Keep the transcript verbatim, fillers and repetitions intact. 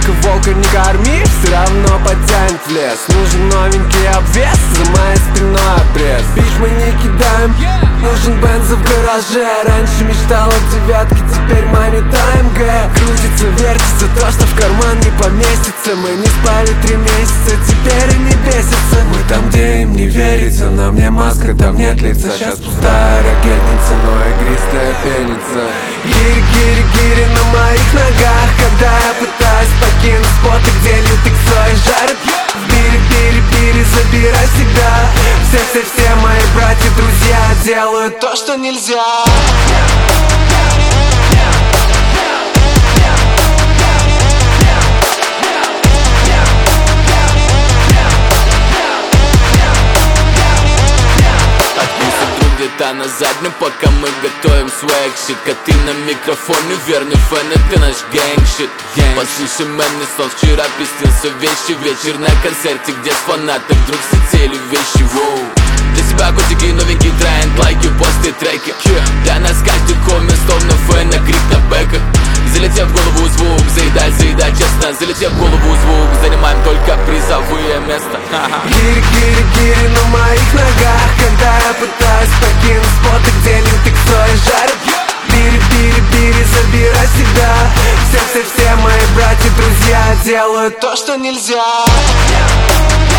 Сколько волка не корми, все равно потянет в лес. Нужен новенький обвес, за моей спиной обрез. Бич мы не кидаем, нужен бензо в гараже. Раньше мечтал о девятке, теперь маме ТМГ. Крутится, вертится то, что в карман не поместится. Мы не спали три месяца, теперь и не бесится. Мы там, где им не верится, на мне маска, там нет лица. Сейчас пустая ракетница, но игристая пенится. Гири, гири, гири на моих ногах, когда я пытаюсь покинуть споты, где лютый ксой жарит. Бири, бири, бири, забирай всегда. Все-все-все мои братья, друзья делают то, что нельзя. Где-то на заднем, пока мы готовим свэк-щит. Коты на микрофоне, верный фэн, это наш гэнгщит. Послушай мэнный сон, вчера приснился вещи. Вечер на концерте, где с фанатов вдруг слетели вещи. Воу. Для себя котики новенький тренд, лайки, посты, треки. Для нас каждый коммент, словно фэна, крик на бэках. Залетев в голову звук, заедать, заедать, честно. Залетев в голову звук, занимаем только призовые места. Гири, гири, гири на моих ногах, когда я пытаюсь покинуть споты, где лютый ксой жарит. Бири, бири, бири, забирай всегда. Все-все-все мои братья, друзья делают то, что нельзя.